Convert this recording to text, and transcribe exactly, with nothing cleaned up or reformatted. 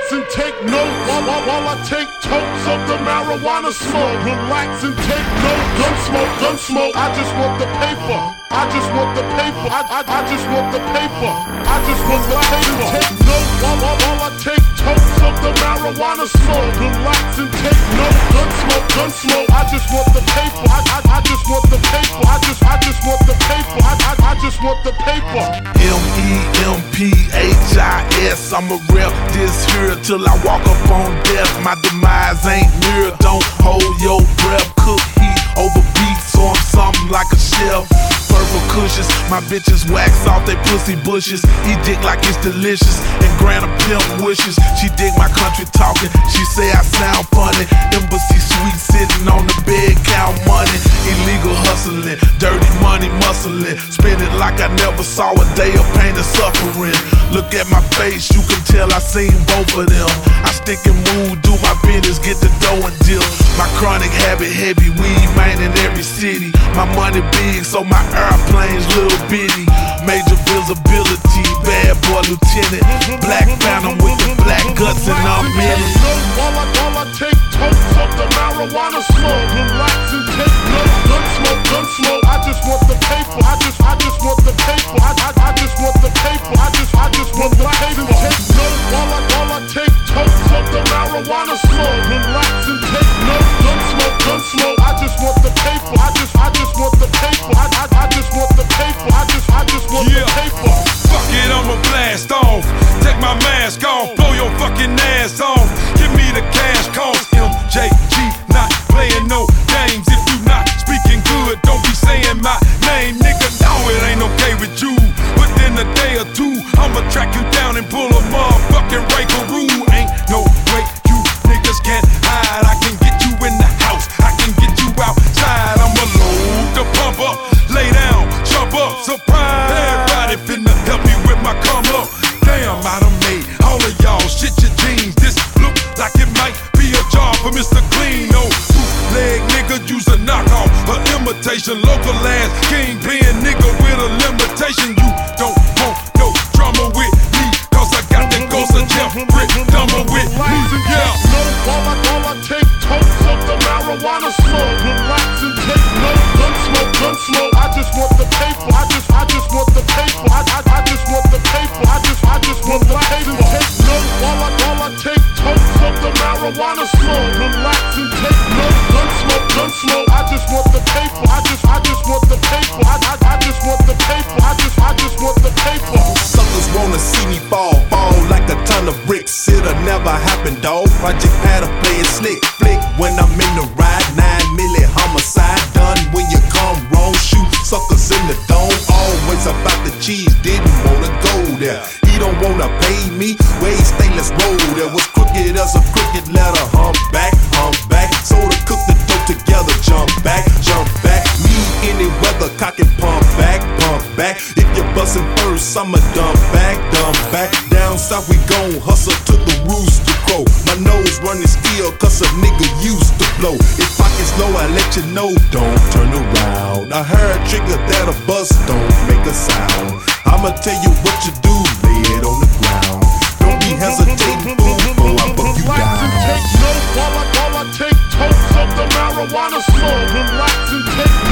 Relax and take notes while, while, while I take totes of the marijuana smoke. Relax and take notes. Gun smoke, gun smoke. I just want the paper. I just want the paper. I, I, I just want the paper. I just want the paper. Take notes while, while, while I take totes of the marijuana smoke. Relax and take notes. Gun smoke, gun smoke. I just want the paper. I, I, I just want the paper. I just, I just want the paper. I, I, I just want the paper. M E M P H I S, I'ma rep this here till I walk up on death. My demise ain't near, don't hold your breath. Cook heat over beef, so I'm something like a chef. Purple cushions, my bitches wax off they pussy bushes. He dick like it's delicious, and grant a pimp wishes. She dig my country talking, she say I sound funny. Embassy suite sitting on the bed, count money. Illegal hustling, dirty money muscling. Spend it like I never saw a day of pain and suffering. Look at my face, you can tell I seen both of them. I stick and move, do my business, get the dough and deal. My chronic habit, heavy weed, man, in every city. My money big, so my airplanes little bitty. Major visibility, bad boy lieutenant. Black phantom with the black guts and I'm in it. While I, while I take totes of the marijuana smoke. Relax and take notes. Gun smoke, gun smoke. I just want the paper. I just, I just want the paper. I, I, I just want the paper. I just, I just want the paper. Take notes while I, while I take totes of the marijuana smoke. Relax and take notes. Gun smoke, gun smoke. I just want the paper. I just, I just want the paper. I, I, I just want the paper. I just, I just want yeah. the paper. Fuck it, I'ma blast off. Take my mask off, blow your fucking ass off. Give me the cash cost. M J G, not playing no games. If you not speaking good, don't be saying my name, nigga. No, it ain't okay with you. Within a day or two, I'ma track you down and pull a motherfucking Ray Carew. Ain't no way you niggas can hide. I can get you in the house, I can get you outside. I'ma load the pump up, lay down, jump up, surprise. Everybody finna help me with my come up. Damn, I done made all of y'all shit your jeans. This look like it might be a job for Mister Clean. No bootleg nigga, use a knockoff, a imitation. Local ass kingpin nigga with a limitation. You don't want no drama with me, cause I got that ghost of Jeff Brick Dumber with me. Yeah. While I, while I take totes of the marijuana smoke. Relax and take notes. Gun smoke, gun smoke. I just want the paper. I just, I just want the paper. I, I, I just want the paper. I just, I just want the paper. Take notes while I, while I take totes of the marijuana smoke. Relax and take notes. Gun smoke, gun smoke. I just want the paper. I just, I just want the paper. I, I, I just want the paper. I just, I just want the paper. Suckers wanna see me fall, fall like a ton of bricks. It'll never happen, dawg. Project had a play it slick, flick when I'm in the ride. Nine milli homicide done when you come wrong. Shoot suckers in the dome. Always about the cheese, didn't wanna go there. He don't wanna pay me. Way stay, let's roll there. Was crooked as a crooked letter. Hump back, hump back. So to cook the dough together. Jump back, jump back. Me any weather, cock and pump back, pump back. If you're bustin' first, I'ma dump back, dump back. Down south we gon' hustle to the rooster crow. My nose running still, cause a nigga used to blow. If pockets low, I let you know, don't turn around. I heard trigger that a bus don't make a sound. I'ma tell you what you do, lay it on the ground. Don't be hesitating, boom, before I buck you Relax and down. take notes while I, while I take totes of the marijuana smoke. Relax and take